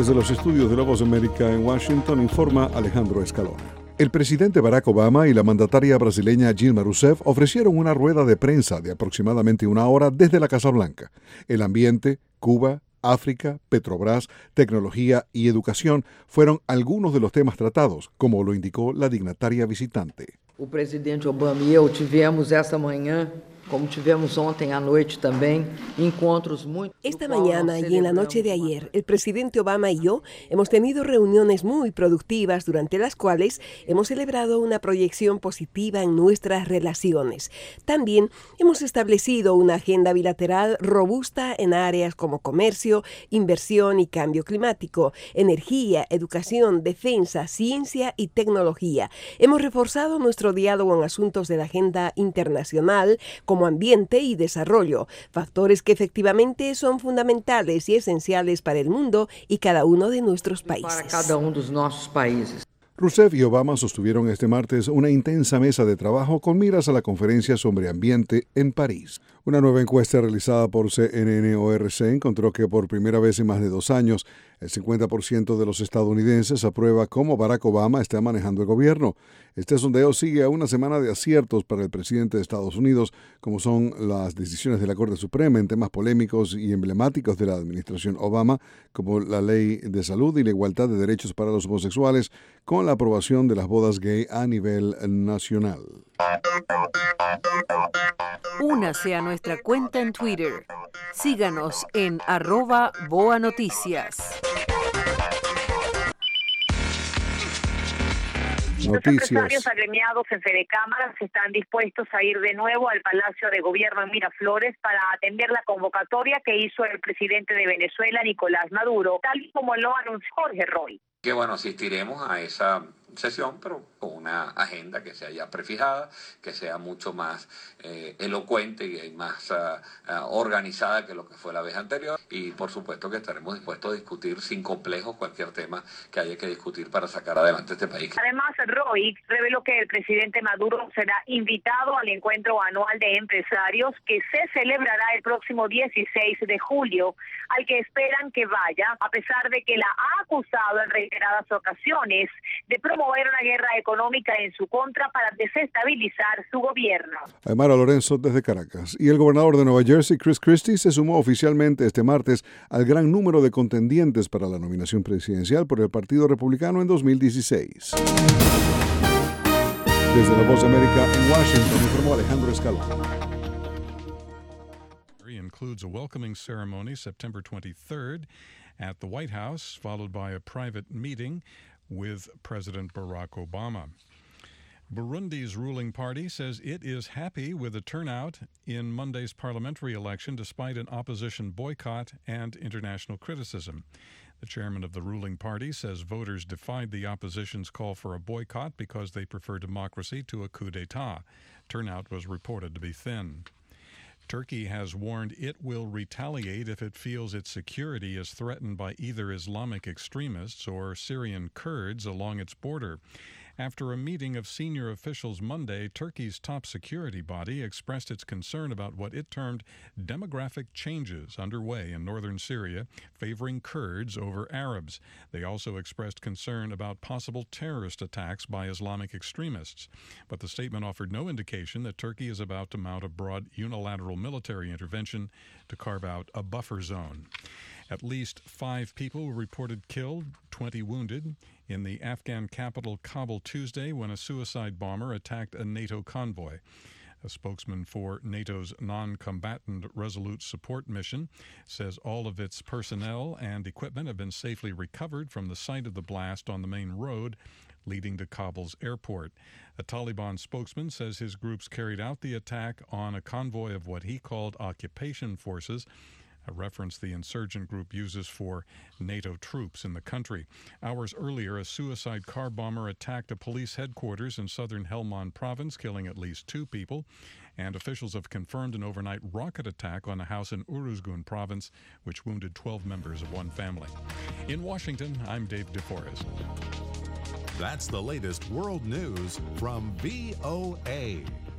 Desde los estudios de La Voz de América en Washington informa Alejandro Escalona. El presidente Barack Obama y la mandataria brasileña Dilma Rousseff ofrecieron una rueda de prensa de aproximadamente una hora desde la Casa Blanca. El ambiente, Cuba, África, Petrobras, tecnología y educación fueron algunos de los temas tratados, como lo indicó la dignataria visitante. O presidente Obama e eu tivemos esta manhã, como tivemos ontem à noite também, encontros muy... Esta mañana y en la noche de ayer, el presidente Obama y yo hemos tenido reuniones muy productivas durante las cuales hemos celebrado una proyección positiva en nuestras relaciones. También hemos establecido una agenda bilateral robusta en áreas como comercio, inversión y cambio climático, energía, educación, defensa, ciencia y tecnología. Hemos reforzado nuestro diálogo en asuntos de la agenda internacional como ambiente y desarrollo, factores que efectivamente son fundamentales y esenciales para el mundo y cada uno de nuestros países. Para cada uno de nuestros países. Rousseff y Obama sostuvieron este martes una intensa mesa de trabajo con miras a la conferencia sobre ambiente en París. Una nueva encuesta realizada por CNN-ORC encontró que por primera vez en más de 2 años, el 50% de los estadounidenses aprueba cómo Barack Obama está manejando el gobierno. Este sondeo sigue a una semana de aciertos para el presidente de Estados Unidos, como son las decisiones de la Corte Suprema en temas polémicos y emblemáticos de la administración Obama, como la ley de salud y la igualdad de derechos para los homosexuales, con la aprobación de las bodas gay a nivel nacional. Únase a nuestra cuenta en Twitter. Síganos en @BoaNoticias. Los empresarios agremiados en Fedecámaras están dispuestos a ir de nuevo al Palacio de Gobierno en Miraflores para atender la convocatoria que hizo el presidente de Venezuela, Nicolás Maduro, tal como lo anunció Jorge Roy. Que bueno, asistiremos a esa sesión, pero con una agenda que sea ya prefijada, que sea mucho más elocuente y más organizada que lo que fue la vez anterior. Y por supuesto que estaremos dispuestos a discutir sin complejos cualquier tema que haya que discutir para sacar adelante este país. Además, Roy reveló que el presidente Maduro será invitado al encuentro anual de empresarios que se celebrará el próximo 16 de julio, al que esperan que vaya, a pesar de que la ha acusado en reiteradas ocasiones de promover una guerra económica en su contra para desestabilizar su gobierno. Aymara Lorenzo desde Caracas. Y el gobernador de Nueva Jersey, Chris Christie, se sumó oficialmente este martes al gran número de contendientes para la nominación presidencial por el Partido Republicano en 2016. Desde La Voz de América en Washington, informó Alejandro Escalona. Includes a welcoming ceremony September 23rd at the White House, followed by a private meeting with President Barack Obama. Burundi's ruling party says it is happy with the turnout in Monday's parliamentary election despite an opposition boycott and international criticism. The chairman of the ruling party says voters defied the opposition's call for a boycott because they prefer democracy to a coup d'etat. Turnout was reported to be thin. Turkey has warned it will retaliate if it feels its security is threatened by either Islamic extremists or Syrian Kurds along its border. After a meeting of senior officials Monday, Turkey's top security body expressed its concern about what it termed demographic changes underway in northern Syria, favoring Kurds over Arabs. They also expressed concern about possible terrorist attacks by Islamic extremists. But the statement offered no indication that Turkey is about to mount a broad unilateral military intervention to carve out a buffer zone. At least 5 people were reported killed, 20 wounded, in the Afghan capital Kabul Tuesday when a suicide bomber attacked a NATO convoy. A spokesman for NATO's non-combatant Resolute Support Mission says all of its personnel and equipment have been safely recovered from the site of the blast on the main road leading to Kabul's airport. A Taliban spokesman says his groups carried out the attack on a convoy of what he called occupation forces, a reference the insurgent group uses for NATO troops in the country. Hours earlier, a suicide car bomber attacked a police headquarters in southern Helmand province, killing at least 2 people, and officials have confirmed an overnight rocket attack on a house in Uruzgun province, which wounded 12 members of one family. In Washington, I'm Dave DeForest. That's the latest world news from VOA.